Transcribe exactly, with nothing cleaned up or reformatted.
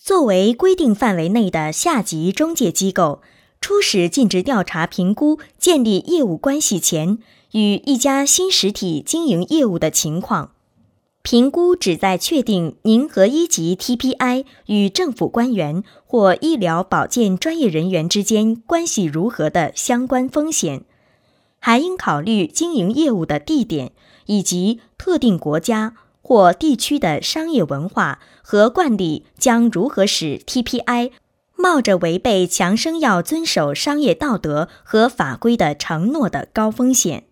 作为规定范围内的下级中介机构，初始尽职调查评估建立业务关系前与一家新实体经营业务的情况。评估旨在确定您和一级 T P I 与政府官员或医疗保健专业人员之间关系如何的相关风险，还应考虑经营业务的地点以及特定国家或地区的商业文化和惯例将如何使 T P I 冒着违背强生要遵守商业道德和法规的承诺的高风险。